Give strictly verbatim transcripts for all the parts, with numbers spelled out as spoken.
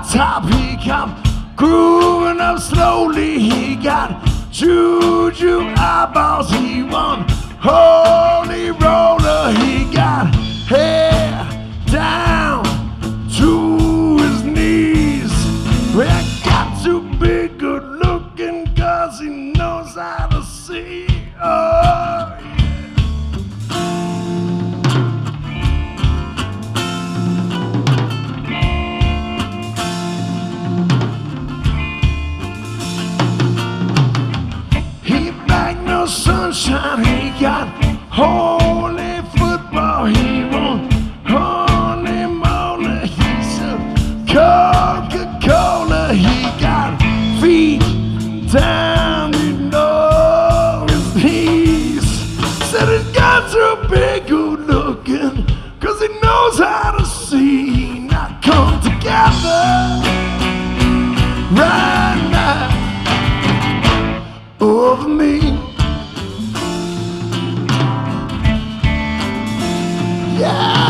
top, he come grooving up slowly. He got juju eyeballs, he won holy roller. He got hair down to his knees. Well, got to be good looking, cause he knows how to see. Oh, yeah. He back no sunshine, he got holy football. He won holy moly. He's a Coca-Cola. He got feet down, you know his knees. Said he's got to be good looking, cause he knows how to see. Now come together right now over me. Yeah.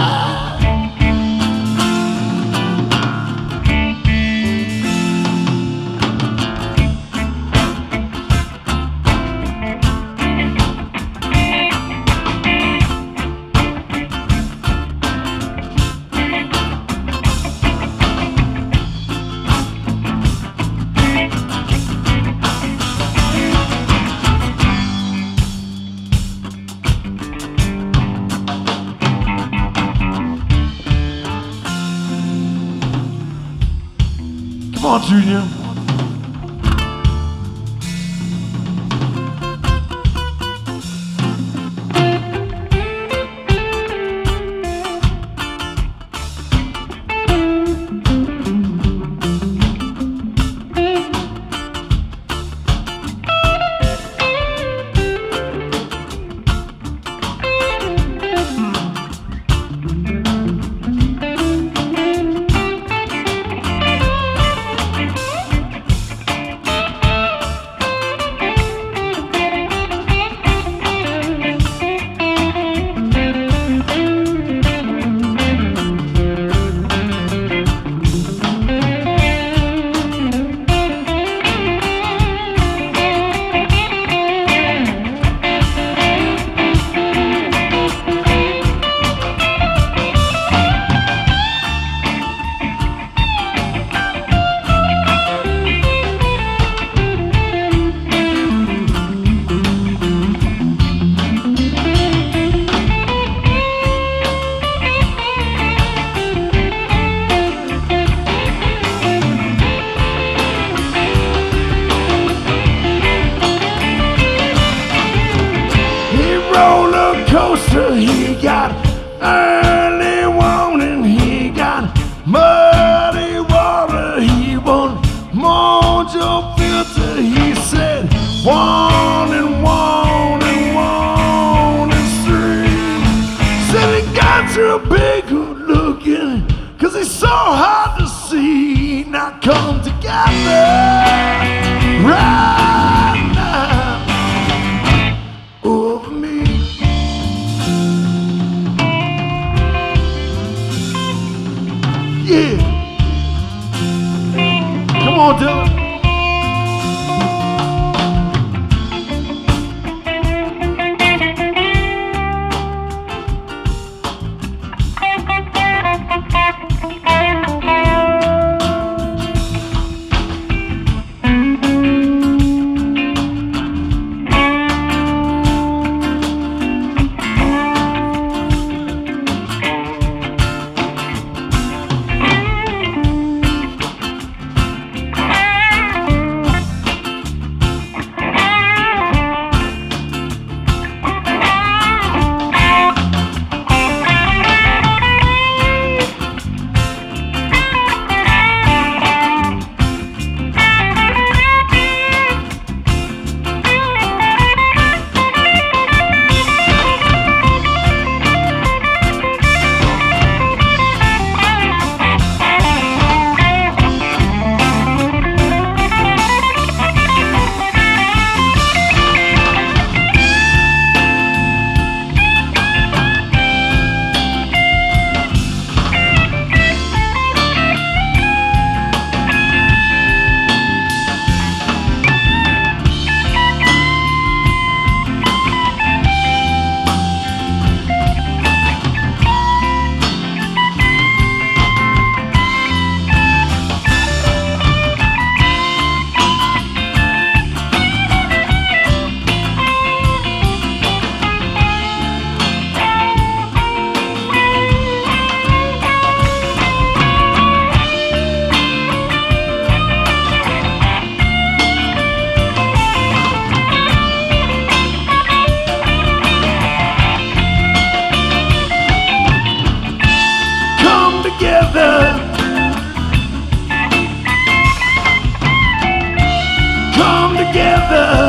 Come on, Junior. Coaster, he got early warning, he got muddy water, he won mojo filter. He said one and one and one and three. Said he got to be good looking, cause he's so hard to see. Now come together right now over me. Yeah. Come on, Dylan. together.